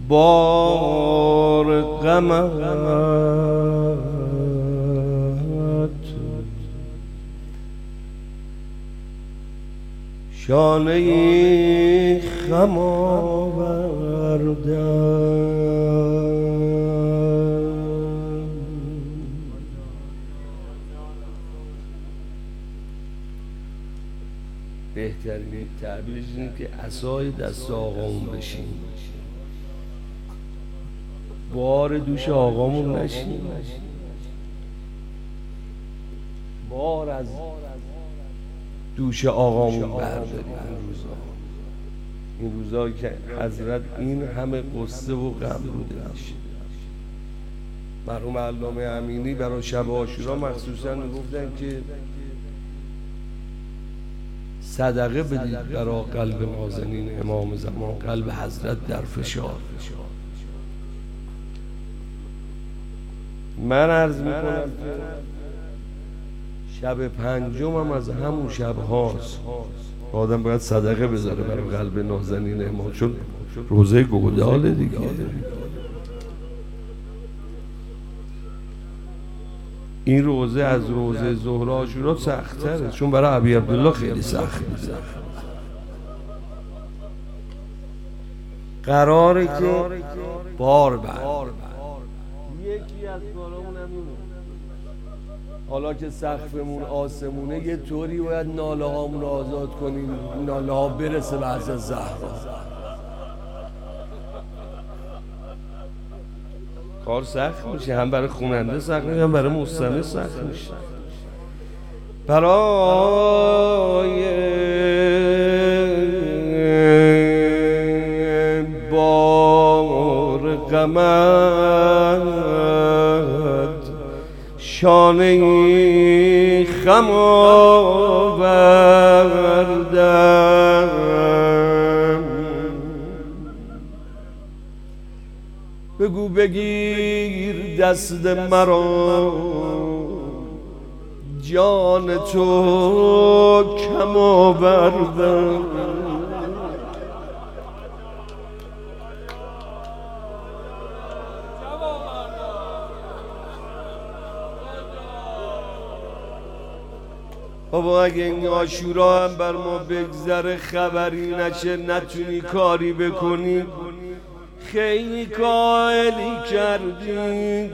بار غمت شانه خم آوردم. بهترین تعبیرش اینه که عصای دست آقامون بشین، بار دوش آقامون نشین، بار از دوش آقامون برداریم. این روزا که حضرت این همه قصه و غم بودنش، مرحوم علامه امینی برای شب عاشورا مخصوصا میگفتن که صدقه بدید برای قلب نازنین امام زمان، قلب حضرت در فشار. من عرض میکنم شب پنجم هم از همون شب هاست آدم باید صدقه بذاره برای قلب نازنین امام، چون روزه گوداله دیگه. این روزه از روزه ظهر عاشورا سخت‌تره، چون برای ابی عبدالله خیلی سخت میشه. قراره که بار بر یکی از کارامون همینه. حالا که سقفمون آسمونه یه طوری باید ناله هامون آزاد کنیم، ناله ها برسه به حضرت زهرا. کار سخت میشه، هم برای خوننده سخت میشه، هم برای مستمع سخت میشه. برای بار غمت شانه خم آوردم. بگو بگیر دست مرا جان تو کم آوردم. بابا اگه این عاشورا هم بر ما بگذره خبری نشه، نتونی کاری بکنی، خیلی کائلی کردی.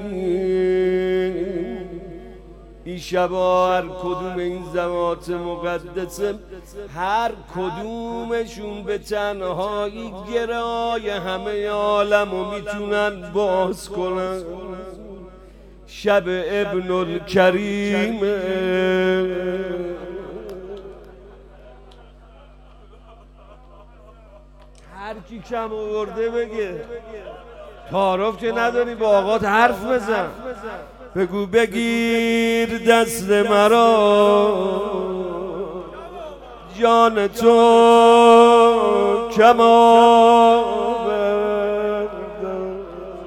این شبا هر کدوم این ذوات مقدسه هر کدومشون به تنهایی گرای همه عالمو میتونن باز کنن. شب ابن الکریم هر کی کم آورده بگه، تعارف که نداری با آقات حرف بزن. بگو بگیر دست مرا جان تو کم آوردم.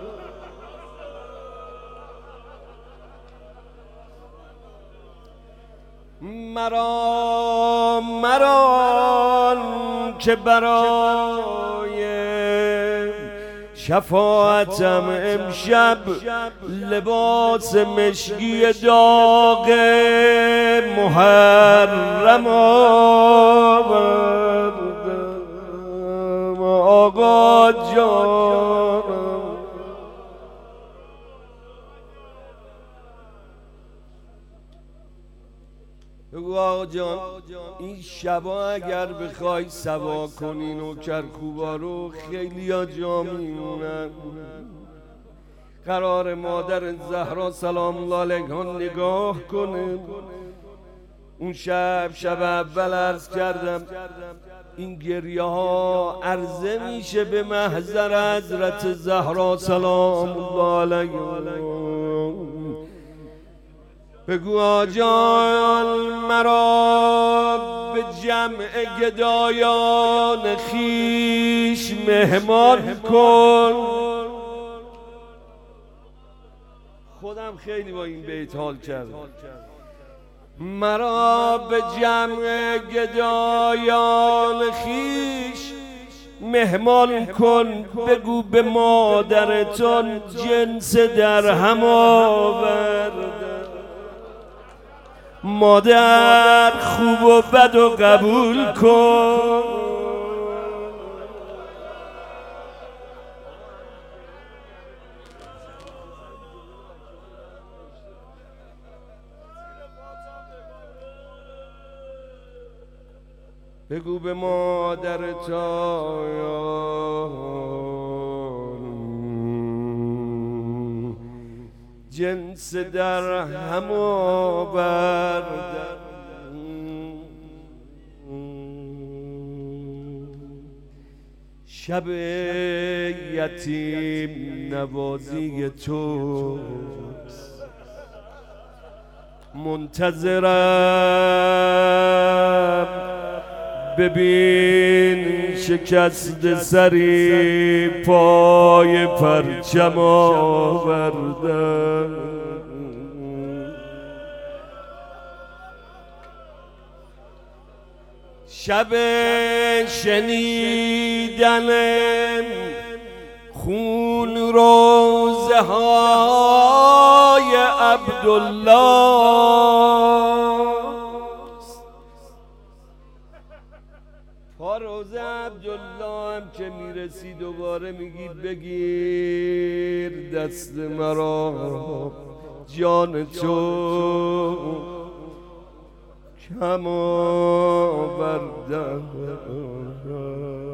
مرا که برای شفاعتم امشب لباس مشکی داغ محرم آوردم. آقا جانم بگو آقا جان این شبا اگر بخوای سوا کنی نوکرخوبا رو خیلی ها جا میمونن. قرار مادر زهرا سلام الله علیها نگاه کنه. اون شب اول عرض کردم این گریه ها عرضه میشه به محضر حضرت زهرا سلام الله علیها. بگو آجان مرا به جمع گدایان خیش مهمان کن. خودم خیلی با این بیت حال کردم. مرا به جمع گدایان خیش مهمان کن بگو به مادرتان جنس در هم آورده. مادر خوب و بد و قبول کن، بگو به مادرتان جنس در هم آورده. شب یتیم نوازی تو منتظرم، ببین شکست سری پای پرچم آورده. شب شنیدن خون روزه های عبدالله، پا روزه عبدالله هم که میرسی دوباره میگی بگیر دست مرا جان تو کم آوردم.